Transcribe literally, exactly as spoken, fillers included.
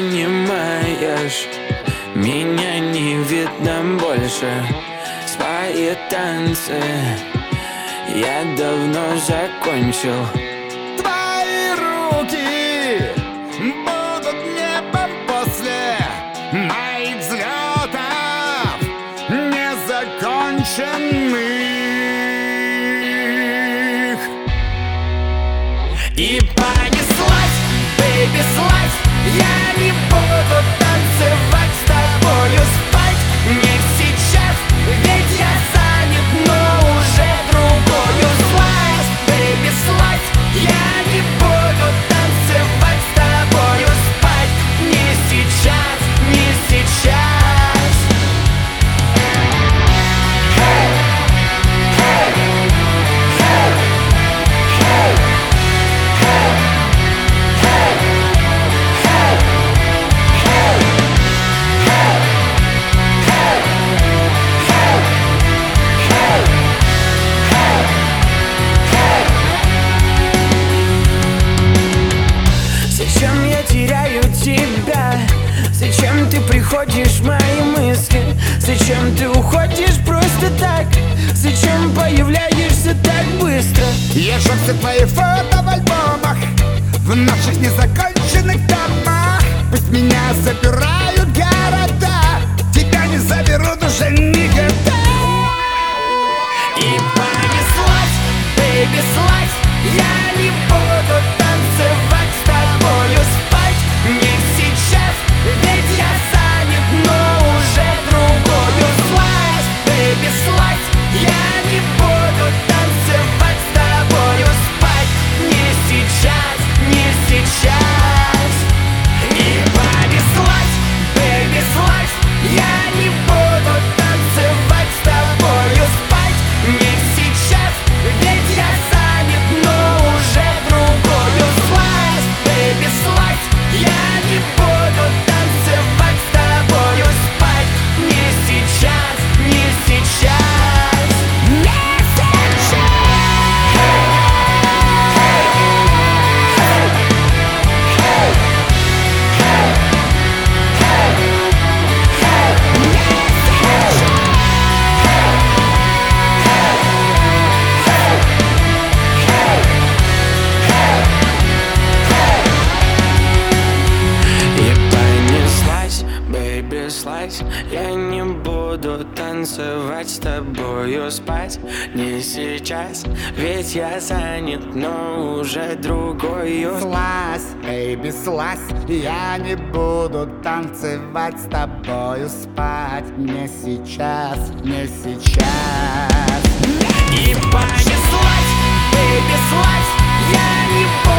понимаешь, меня не видно больше. Свои танцы я давно закончил. Твои руки будут небом после моих взлетов незаконченных. И понеслась, бэйби, слазь. Я не буду танцевать с тобою, спать не сейчас, ведь я занят, но уже другою. Слазь, бэйби, слазь. Я не буду танцевать с тобою, спать не сейчас, не сейчас. Hey, hey, hey, hey, hey, hey, hey, Зачем я теряю тебя? Зачем ты приходишь в мои мысли? Зачем ты уходишь просто так? Зачем появляешься так быстро? я жег все твои фото в альбомах, в наших незаконченных домах. Пусть меня забирают города, тебя не заберут уже никогда. И понеслась, бэйби, слазь. Я не буду танцевать с тобою, спать не сейчас, ведь я занят, но уже другою. Слазь, бэйби, слазь. Я не буду танцевать с тобою, спать не сейчас, не сейчас. И понеслась, бэйби, слазь. Я не буду танцевать с тобою, спать не сейчас, ведь я занят, но уже другою. Слазь, бэйби, слазь. Я не буду танцевать с тобою, спать не сейчас, не сейчас, не сейчас. И понеслась, бэйби, слазь. Я не буду танцевать с тобою, спать не сейчас, ведь я занят, но уже другою. Слазь, бэйби, слазь. Я не буду танцевать с тобою, спать не сейчас, не сейчас. И понеслась, бэйби, слазь. Я не буду